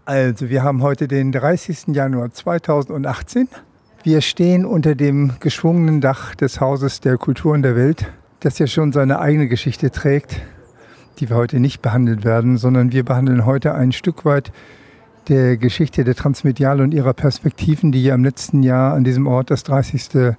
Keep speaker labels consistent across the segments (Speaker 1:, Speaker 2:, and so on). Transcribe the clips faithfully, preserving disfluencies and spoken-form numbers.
Speaker 1: Also, wir haben heute den dreißigsten Januar zweitausendachtzehn. Wir stehen unter dem geschwungenen Dach des Hauses der Kulturen der Welt, das ja schon seine eigene Geschichte trägt, die wir heute nicht behandelt werden, sondern wir behandeln heute ein Stück weit der Geschichte der Transmediale und ihrer Perspektiven, die ja im letzten Jahr an diesem Ort das dreißigste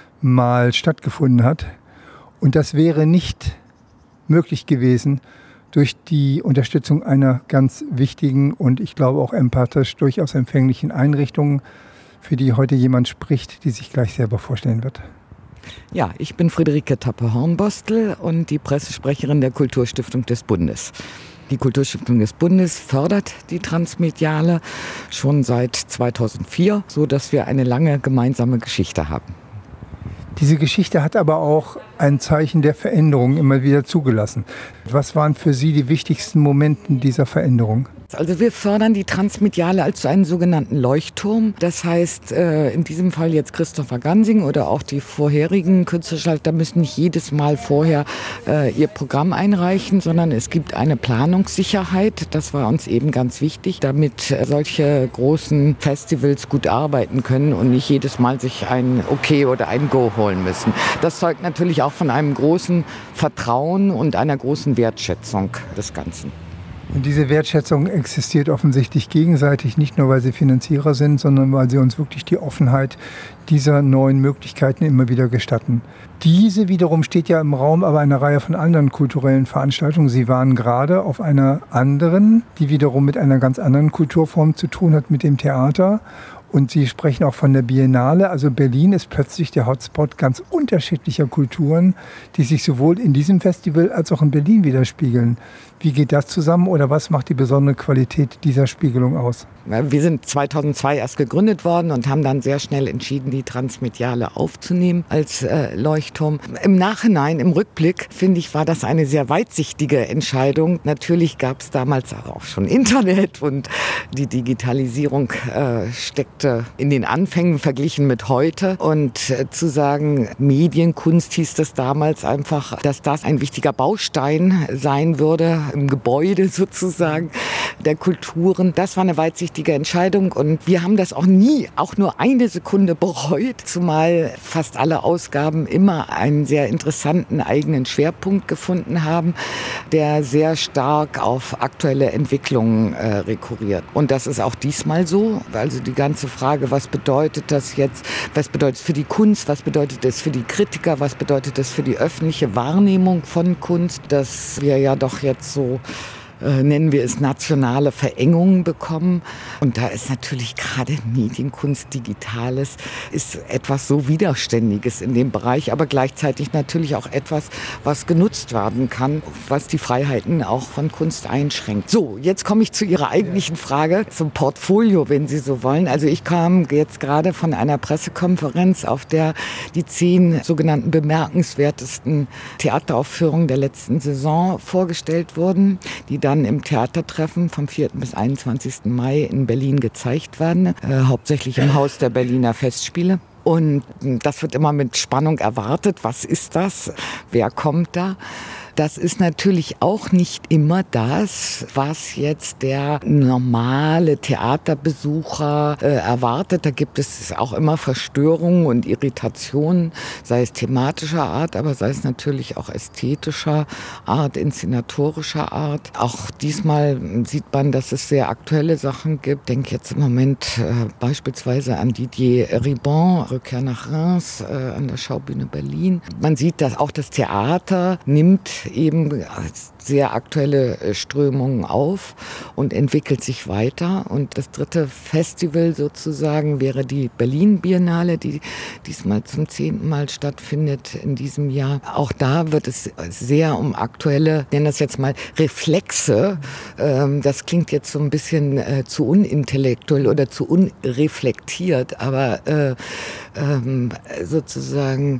Speaker 1: Mal stattgefunden hat. Und das wäre nicht möglich gewesen durch die Unterstützung einer ganz wichtigen und ich glaube auch empathisch durchaus empfänglichen Einrichtung, für die heute jemand spricht, die sich gleich selber vorstellen wird.
Speaker 2: Ja, ich bin Friederike Tappe-Hornbostel und die Pressesprecherin der Kulturstiftung des Bundes. Die Kulturstiftung des Bundes fördert die Transmediale schon seit zweitausendvier, sodass wir eine lange gemeinsame Geschichte haben.
Speaker 1: Diese Geschichte hat aber auch ein Zeichen der Veränderung immer wieder zugelassen. Was waren für Sie die wichtigsten Momente dieser Veränderung?
Speaker 2: Also wir fördern die Transmediale als einen sogenannten Leuchtturm. Das heißt, in diesem Fall jetzt Christopher Gansing oder auch die vorherigen Künstlergestalter müssen nicht jedes Mal vorher ihr Programm einreichen, sondern es gibt eine Planungssicherheit. Das war uns eben ganz wichtig, damit solche großen Festivals gut arbeiten können und nicht jedes Mal sich ein Okay oder ein Go holen müssen. Das zeugt natürlich auch von einem großen Vertrauen und einer großen Wertschätzung des Ganzen.
Speaker 1: Und diese Wertschätzung existiert offensichtlich gegenseitig, nicht nur weil sie Finanzierer sind, sondern weil sie uns wirklich die Offenheit dieser neuen Möglichkeiten immer wieder gestatten. Diese wiederum steht ja im Raum aber einer Reihe von anderen kulturellen Veranstaltungen. Sie waren gerade auf einer anderen, die wiederum mit einer ganz anderen Kulturform zu tun hat, mit dem Theater. Und Sie sprechen auch von der Biennale. Also Berlin ist plötzlich der Hotspot ganz unterschiedlicher Kulturen, die sich sowohl in diesem Festival als auch in Berlin widerspiegeln. Wie geht das zusammen oder was macht die besondere Qualität dieser Spiegelung aus?
Speaker 2: Wir sind zweitausendzwei erst gegründet worden und haben dann sehr schnell entschieden, die Transmediale aufzunehmen als äh, Leuchtturm. Im Nachhinein, im Rückblick, finde ich, war das eine sehr weitsichtige Entscheidung. Natürlich gab es damals auch schon Internet und die Digitalisierung äh, steckte in den Anfängen verglichen mit heute. Und äh, zu sagen, Medienkunst hieß das damals einfach, dass das ein wichtiger Baustein sein würde, im Gebäude sozusagen der Kulturen. Das war eine weitsichtige Entscheidung und wir haben das auch nie, auch nur eine Sekunde bereut, zumal fast alle Ausgaben immer einen sehr interessanten eigenen Schwerpunkt gefunden haben, der sehr stark auf aktuelle Entwicklungen äh, rekurriert. Und das ist auch diesmal so. Also die ganze Frage, was bedeutet das jetzt, was bedeutet es für die Kunst, was bedeutet es für die Kritiker, was bedeutet es für die öffentliche Wahrnehmung von Kunst, dass wir ja doch jetzt so Äh, nennen wir es nationale Verengungen bekommen. Und da ist natürlich gerade Medienkunst, Digitales, ist etwas so Widerständiges in dem Bereich, aber gleichzeitig natürlich auch etwas, was genutzt werden kann, was die Freiheiten auch von Kunst einschränkt. So, jetzt komme ich zu Ihrer eigentlichen Frage, zum Portfolio, wenn Sie so wollen. Also ich kam jetzt gerade von einer Pressekonferenz, auf der die zehn sogenannten bemerkenswertesten Theateraufführungen der letzten Saison vorgestellt wurden, die dann im Theatertreffen vom vierten bis einundzwanzigsten Mai in Berlin gezeigt werden, äh, hauptsächlich im Haus der Berliner Festspiele. Und das wird immer mit Spannung erwartet. Was ist das? Wer kommt da? Das ist natürlich auch nicht immer das, was jetzt der normale Theaterbesucher äh, erwartet. Da gibt es auch immer Verstörungen und Irritationen, sei es thematischer Art, aber sei es natürlich auch ästhetischer Art, inszenatorischer Art. Auch diesmal sieht man, dass es sehr aktuelle Sachen gibt. Ich denke jetzt im Moment äh, beispielsweise an Didier Ribon, Rückkehr nach Reims, äh, an der Schaubühne Berlin. Man sieht, dass auch das Theater nimmt eben sehr aktuelle Strömungen auf und entwickelt sich weiter. Und das dritte Festival sozusagen wäre die Berlin Biennale, die diesmal zum zehnten Mal stattfindet in diesem Jahr. Auch da wird es sehr um aktuelle, ich nenne das jetzt mal Reflexe. Das klingt jetzt so ein bisschen zu unintellektuell oder zu unreflektiert, aber sozusagen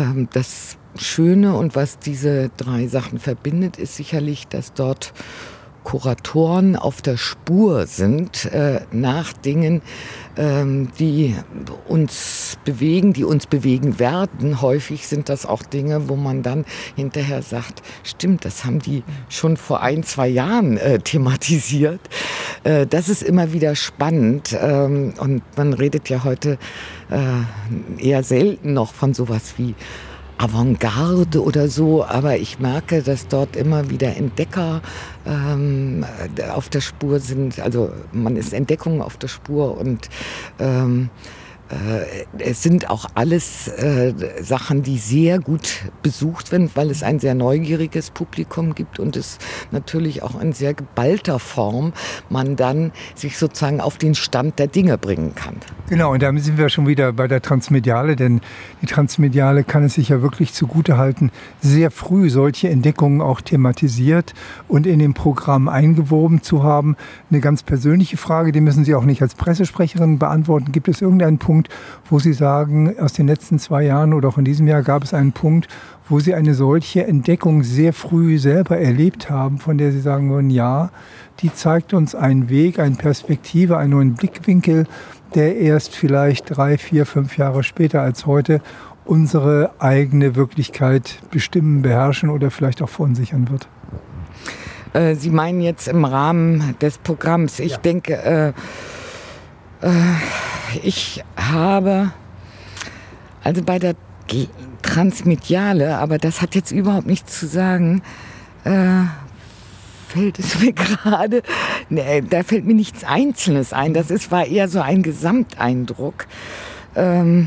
Speaker 2: das Schöne und was diese drei Sachen verbindet, ist sicherlich, dass dort Kuratoren auf der Spur sind äh, nach Dingen, ähm, die uns bewegen, die uns bewegen werden. Häufig sind das auch Dinge, wo man dann hinterher sagt, stimmt, das haben die schon vor ein, zwei Jahren äh, thematisiert. Äh, das ist immer wieder spannend ähm, und man redet ja heute äh, eher selten noch von sowas wie Avantgarde oder so, aber ich merke, dass dort immer wieder Entdecker ähm, auf der Spur sind. Also man ist Entdeckungen auf der Spur und ähm, äh, es sind auch alles äh, Sachen, die sehr gut besucht werden, weil es ein sehr neugieriges Publikum gibt und es natürlich auch in sehr geballter Form man dann sich sozusagen auf den Stand der Dinge bringen kann.
Speaker 1: Genau, und damit sind wir schon wieder bei der Transmediale, denn die Transmediale kann es sich ja wirklich zugutehalten, sehr früh solche Entdeckungen auch thematisiert und in dem Programm eingewoben zu haben. Eine ganz persönliche Frage, die müssen Sie auch nicht als Pressesprecherin beantworten. Gibt es irgendeinen Punkt, wo Sie sagen, aus den letzten zwei Jahren oder auch in diesem Jahr gab es einen Punkt, wo Sie eine solche Entdeckung sehr früh selber erlebt haben, von der Sie sagen würden, ja, die zeigt uns einen Weg, eine Perspektive, einen neuen Blickwinkel, der erst vielleicht drei, vier, fünf Jahre später als heute unsere eigene Wirklichkeit bestimmen, beherrschen oder vielleicht auch verunsichern wird?
Speaker 2: Äh, Sie meinen jetzt im Rahmen des Programms. Ich ja. denke, äh, äh, ich habe, also bei der Transmediale, aber das hat jetzt überhaupt nichts zu sagen, äh, fällt es mir gerade, ne, da fällt mir nichts Einzelnes ein. Das ist, war eher so ein Gesamteindruck. Ähm,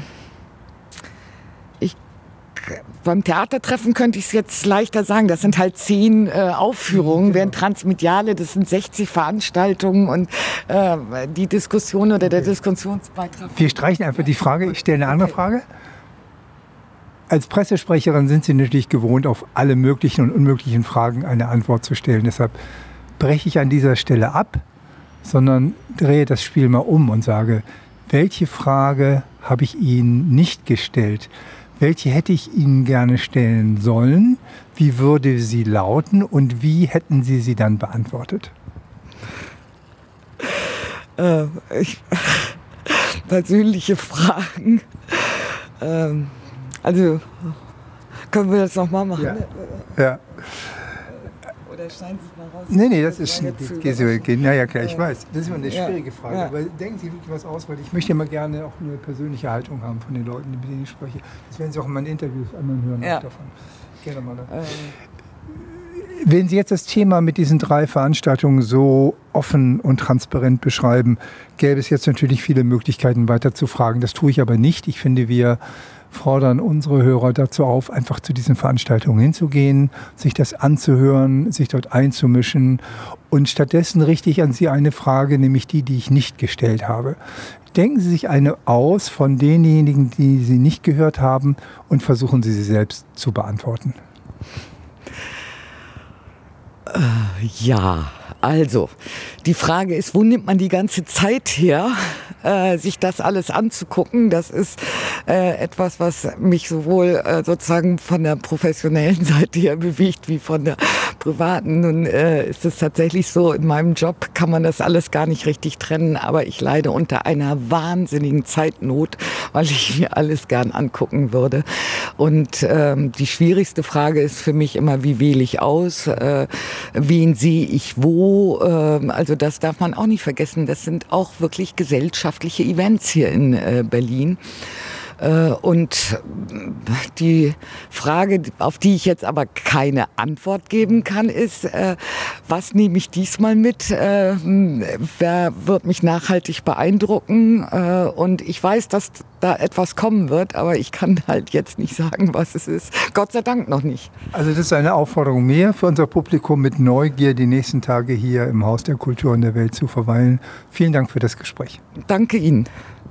Speaker 2: ich, beim Theatertreffen könnte ich es jetzt leichter sagen, das sind halt zehn äh, Aufführungen, während Transmediale, das sind sechzig Veranstaltungen und äh, die Diskussion oder der Diskussionsbeitrag.
Speaker 1: Wir streichen einfach die Frage, ich stelle eine andere okay. Frage. Als Pressesprecherin sind Sie natürlich gewohnt, auf alle möglichen und unmöglichen Fragen eine Antwort zu stellen. Deshalb breche ich an dieser Stelle ab, sondern drehe das Spiel mal um und sage, welche Frage habe ich Ihnen nicht gestellt? Welche hätte ich Ihnen gerne stellen sollen? Wie würde sie lauten und wie hätten Sie sie dann beantwortet?
Speaker 2: Äh, ich, persönliche Fragen. Ähm. Also, können wir das nochmal machen?
Speaker 1: Ja. ja.
Speaker 2: Oder schneiden Sie es mal raus?
Speaker 1: Nee, nee, das, das ist nicht. Ja, ja, klar, ich weiß. Das ist immer eine
Speaker 2: ja.
Speaker 1: schwierige Frage. Ja. Aber denken Sie wirklich was aus, weil ich möchte immer gerne auch eine persönliche Haltung haben von den Leuten, mit denen ich spreche. Das werden Sie auch in meinen Interviews anderen hören
Speaker 2: ja.
Speaker 1: davon. Gerne mal.
Speaker 2: Ähm.
Speaker 1: Wenn Sie jetzt das Thema mit diesen drei Veranstaltungen so offen und transparent beschreiben, gäbe es jetzt natürlich viele Möglichkeiten, weiter zu fragen. Das tue ich aber nicht. Ich finde, wir fordern unsere Hörer dazu auf, einfach zu diesen Veranstaltungen hinzugehen, sich das anzuhören, sich dort einzumischen. Und stattdessen richte ich an Sie eine Frage, nämlich die, die ich nicht gestellt habe. Denken Sie sich eine aus von denjenigen, die Sie nicht gehört haben, und versuchen Sie sie selbst zu beantworten.
Speaker 2: Äh, ja, also die Frage ist, wo nimmt man die ganze Zeit her, äh, sich das alles anzugucken? Das ist äh, etwas, was mich sowohl äh, sozusagen von der professionellen Seite her bewegt, wie von der privaten. Nun äh, ist es tatsächlich so, in meinem Job kann man das alles gar nicht richtig trennen, aber ich leide unter einer wahnsinnigen Zeitnot, weil ich mir alles gern angucken würde. Und ähm, die schwierigste Frage ist für mich immer, wie wähle ich aus? Äh, wen sehe ich wo? Äh, also das darf man auch nicht vergessen. Das sind auch wirklich gesellschaftliche Events hier in äh, Berlin. Und die Frage, auf die ich jetzt aber keine Antwort geben kann, ist, äh, was nehme ich diesmal mit? Äh, wer wird mich nachhaltig beeindrucken? Äh, und ich weiß, dass da etwas kommen wird, aber ich kann halt jetzt nicht sagen, was es ist. Gott sei Dank noch nicht.
Speaker 1: Also das ist eine Aufforderung mehr für unser Publikum, mit Neugier die nächsten Tage hier im Haus der Kultur und der Welt zu verweilen. Vielen Dank für das Gespräch.
Speaker 2: Danke Ihnen.